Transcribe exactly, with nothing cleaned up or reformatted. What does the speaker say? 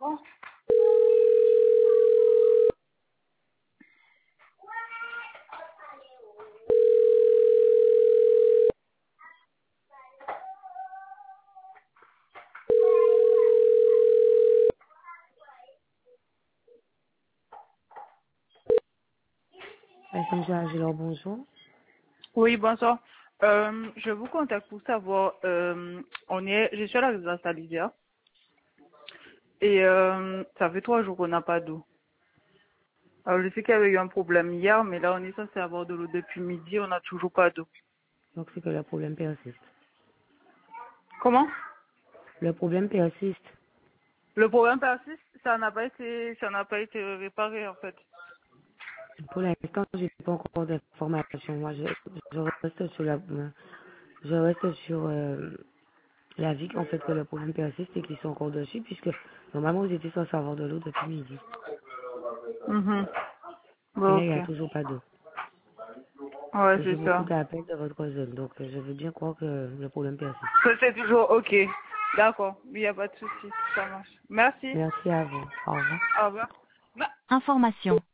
Oh. S M G Agilor, bonjour. Oui, bonsoir. Euh, je vous contacte pour savoir, euh, on est, je suis à la résidence Alidia et euh, ça fait trois jours qu'on n'a pas d'eau. Alors je sais qu'il y avait eu un problème hier, mais là on est censé avoir de l'eau depuis midi, on n'a toujours pas d'eau. Donc c'est que le problème persiste. Comment? Le problème persiste. Le problème persiste, ça n'a pas été, ça n'a pas été réparé en fait. Pour l'instant, j'ai pas encore d'informations. Moi, je, je reste sur la, je reste sur euh, l'avis qu'en fait que le problème persiste et qu'ils sont encore dessus, puisque normalement vous étiez censé avoir de l'eau depuis midi. Mhm. Et Bon, là, il ok. n'y a toujours pas d'eau. Ouais, Et j'ai c'est beaucoup ça. d'appels de votre zone, donc euh, je veux bien croire que le problème persiste. Ça, c'est toujours ok. D'accord, il n'y a pas de souci, ça marche. Merci. Merci à vous. Au revoir. Au revoir. Information.